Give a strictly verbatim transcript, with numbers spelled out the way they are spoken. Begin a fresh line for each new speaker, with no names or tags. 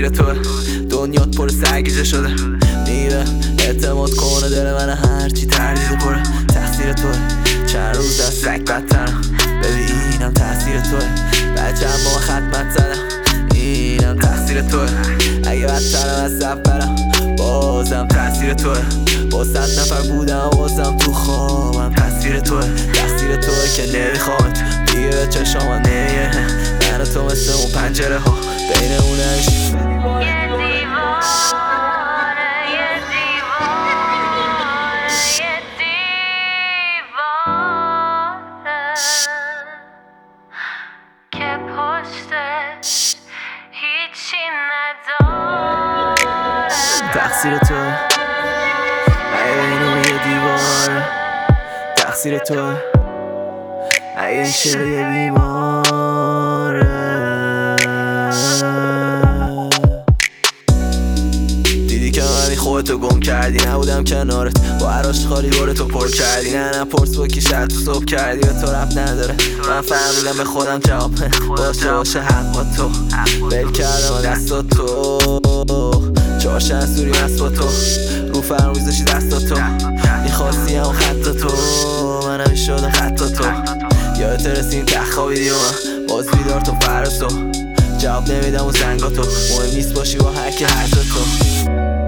تقصیر توه. دنیات پر سرگیجه شده، میره اعتماد کنه دل من هرچی تردید پره. تقصیر توه، چند روز از سگ بدترم، ببین اینم تقصیر توه. بچه هم با خدمت زدم، اینم تقصیر توه. اگه بدترم از سفرم، بازم تقصیر توه. با صد نفر بودم بازم تو خوابم، تقصیر توه. تقصیر توه که نمیخوامت دیگه به چشام نمیه. من و تو مثل اون پنجره ها بین اونش تقصیر توه. اگه اینو یه دیواره تقصیر توه. اگه این شعر یه بیماره دیدی که من خودتو گم کردی، نبودم کنارت با عراش خالی دورتو پر کردی. نه نه پرس با کی شد تو صبح کردی، به تو رب نداره. من فهمیدم به خودم جواب باشه باشه حق با تو. بل کردم و دستا تو چهارشن سوری مست با تو، رو فرموز داشتی دستا تو. میخواستی هم خط تو، منم شده خط تو. یادت رسیم که خوابیدی و من باز بیدار تو فرز تو. جواب نمیدم و زنگا تو، مهم نیست باشی با هر کی هر تو.